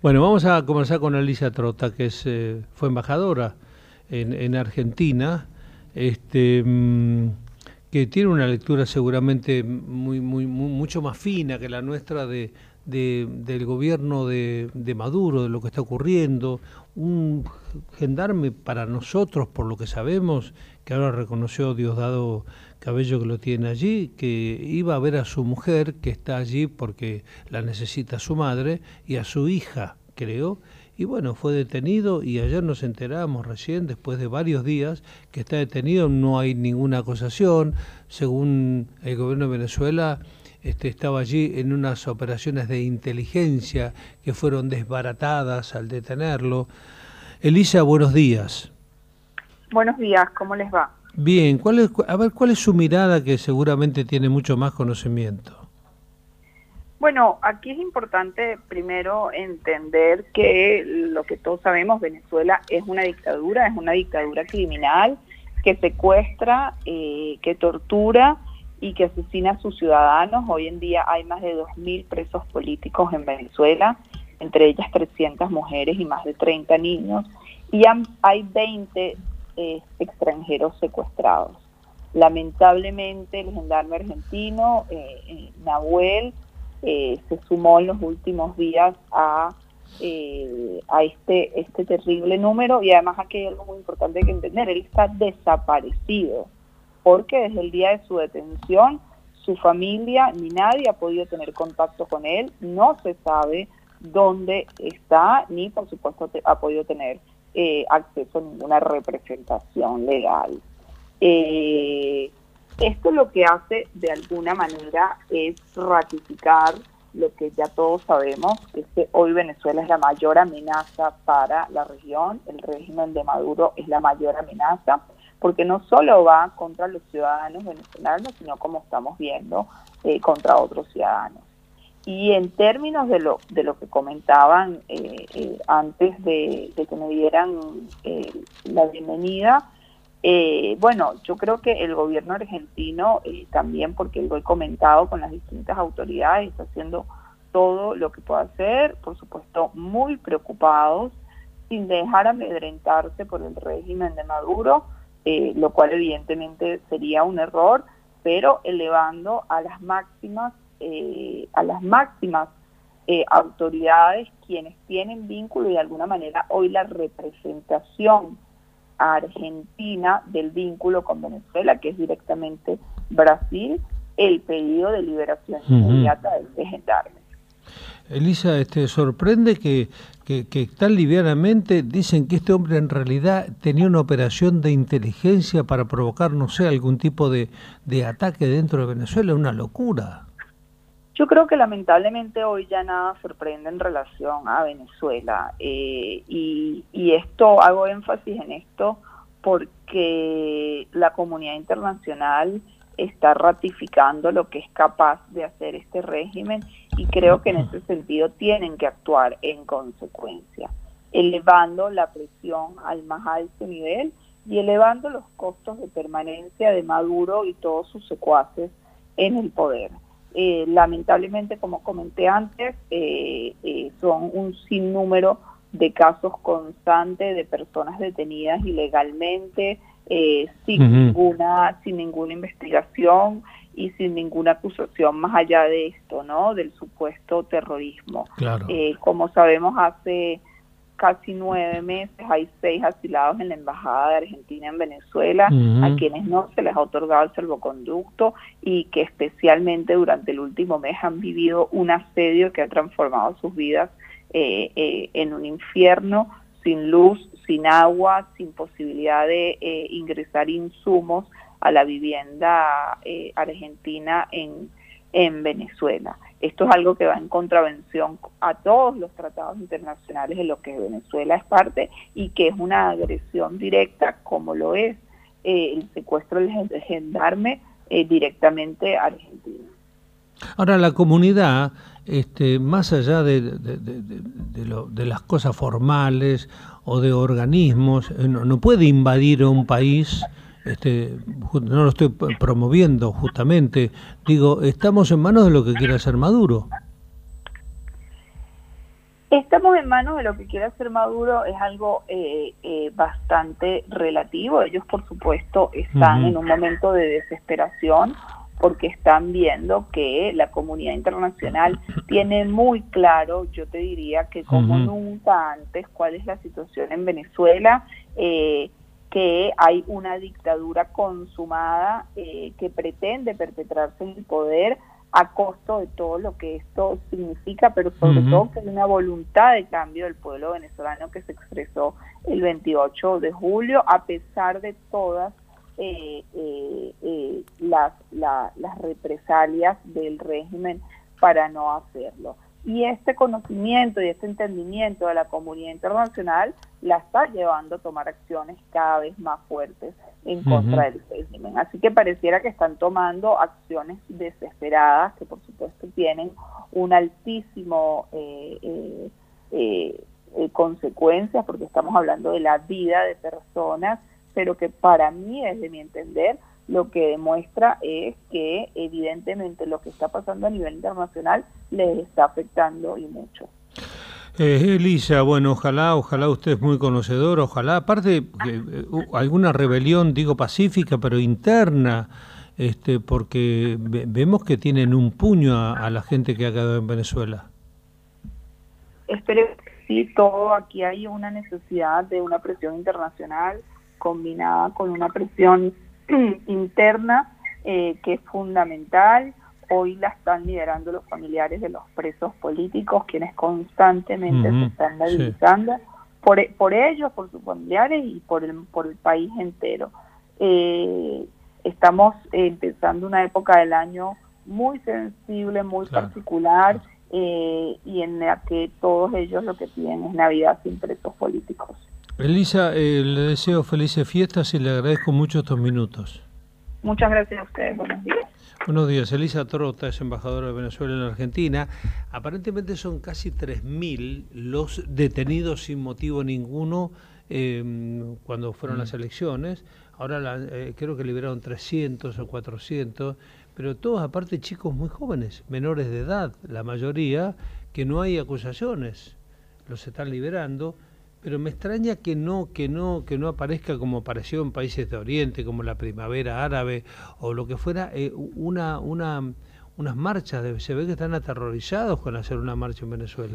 Bueno, vamos a conversar con Elisa Trota, que fue embajadora en Argentina, este, mm, que tiene una lectura seguramente mucho más fina que la nuestra del gobierno de Maduro, de lo que está ocurriendo. Un gendarme para nosotros, por lo que sabemos, que ahora reconoció Diosdado Cabello que lo tiene allí, que iba a ver a su mujer, que está allí porque la necesita su madre, y a su hija, creo, y bueno, fue detenido y ayer nos enteramos recién, después de varios días, que está detenido, no hay ninguna acusación, según el gobierno de Venezuela. Estaba allí en unas operaciones de inteligencia que fueron desbaratadas al detenerlo. Elisa, buenos días. Buenos días, ¿cómo les va? Bien, a ver, ¿cuál es su mirada, que seguramente tiene mucho más conocimiento? Bueno, aquí es importante primero entender que lo que todos sabemos, Venezuela es una dictadura criminal que secuestra, que tortura y que asesina a sus ciudadanos. Hoy en día hay más de 2.000 presos políticos en Venezuela, entre ellas 300 mujeres y más de 30 niños, y hay 20 extranjeros secuestrados. Lamentablemente el gendarme argentino, Nahuel, se sumó en los últimos días a este terrible número, y además aquí hay algo muy importante que entender: él está desaparecido, porque desde el día de su detención su familia ni nadie ha podido tener contacto con él, no se sabe dónde está, ni por supuesto ha podido tener acceso a ninguna representación legal. Esto lo que hace de alguna manera es ratificar lo que ya todos sabemos, es que hoy Venezuela es la mayor amenaza para la región. El régimen de Maduro es la mayor amenaza, porque no solo va contra los ciudadanos venezolanos, sino, como estamos viendo, contra otros ciudadanos. Y en términos de lo que comentaban antes de que me dieran la bienvenida, bueno, yo creo que el gobierno argentino también, porque lo he comentado con las distintas autoridades, está haciendo todo lo que puede hacer, por supuesto muy preocupados, sin dejar amedrentarse por el régimen de Maduro, lo cual evidentemente sería un error, pero elevando a las máximas autoridades, quienes tienen vínculo y de alguna manera hoy la representación argentina del vínculo con Venezuela, que es directamente Brasil, el pedido de liberación inmediata de este gendarme. Elisa, sorprende que tan livianamente dicen que este hombre en realidad tenía una operación de inteligencia para provocar, no sé, algún tipo de ataque dentro de Venezuela. Una locura. Yo creo que lamentablemente hoy ya nada sorprende en relación a Venezuela, y esto, hago énfasis en esto porque la comunidad internacional está ratificando lo que es capaz de hacer este régimen, y creo que en ese sentido tienen que actuar en consecuencia, elevando la presión al más alto nivel y elevando los costos de permanencia de Maduro y todos sus secuaces en el poder. Lamentablemente, como comenté antes, son un sinnúmero de casos constantes de personas detenidas ilegalmente, sin ninguna investigación y sin ninguna acusación más allá de esto, ¿no? Del supuesto terrorismo. Claro. Como sabemos, hace casi 9 meses hay 6 asilados en la Embajada de Argentina en Venezuela, a quienes no se les ha otorgado el salvoconducto, y que especialmente durante el último mes han vivido un asedio que ha transformado sus vidas en un infierno, sin luz, sin agua, sin posibilidad de ingresar insumos a la vivienda argentina en Venezuela. Esto es algo que va en contravención a todos los tratados internacionales de los que Venezuela es parte, y que es una agresión directa, como lo es el secuestro del gendarme directamente a Argentina. Ahora, la comunidad, más allá de las cosas formales o de organismos, no puede invadir a un país. No lo estoy promoviendo, justamente. Digo, estamos en manos de lo que quiere hacer Maduro. Estamos en manos de lo que quiere hacer Maduro, es algo bastante relativo. Ellos, por supuesto, están en un momento de desesperación porque están viendo que la comunidad internacional tiene muy claro, yo te diría que como nunca antes, cuál es la situación en Venezuela, que hay una dictadura consumada que pretende perpetrarse en el poder a costo de todo lo que esto significa, pero sobre todo que hay una voluntad de cambio del pueblo venezolano que se expresó el 28 de julio, a pesar de todas las represalias del régimen para no hacerlo. Y este conocimiento y este entendimiento de la comunidad internacional la está llevando a tomar acciones cada vez más fuertes en contra del régimen. Así que pareciera que están tomando acciones desesperadas, que por supuesto tienen un altísimo consecuencias, porque estamos hablando de la vida de personas, pero que para mí, desde mi entender, lo que demuestra es que evidentemente lo que está pasando a nivel internacional les está afectando y mucho. Elisa, bueno, ojalá usted es muy conocedor, ojalá, aparte alguna rebelión, digo pacífica, pero interna, porque vemos que tienen un puño a la gente que ha quedado en Venezuela. Espero que sí, todo aquí hay una necesidad de una presión internacional combinada con una presión interna que es fundamental. Hoy la están liderando los familiares de los presos políticos, quienes constantemente se están movilizando por ellos, por sus familiares y por el país entero. Estamos empezando una época del año muy sensible, muy particular, y en la que todos ellos lo que piden es Navidad sin presos políticos. Elisa, le deseo felices fiestas y le agradezco mucho estos minutos. Muchas gracias a ustedes, buenos días. Buenos días, Elisa Trota es embajadora de Venezuela en la Argentina. Aparentemente son casi 3.000 los detenidos sin motivo ninguno cuando fueron las elecciones. Ahora creo que liberaron 300 o 400, pero todos aparte chicos muy jóvenes, menores de edad, la mayoría, que no hay acusaciones. Los están liberando. Pero me extraña que no aparezca como apareció en países de Oriente, como la primavera árabe o lo que fuera, unas marchas. Se ve que están aterrorizados con hacer una marcha en Venezuela.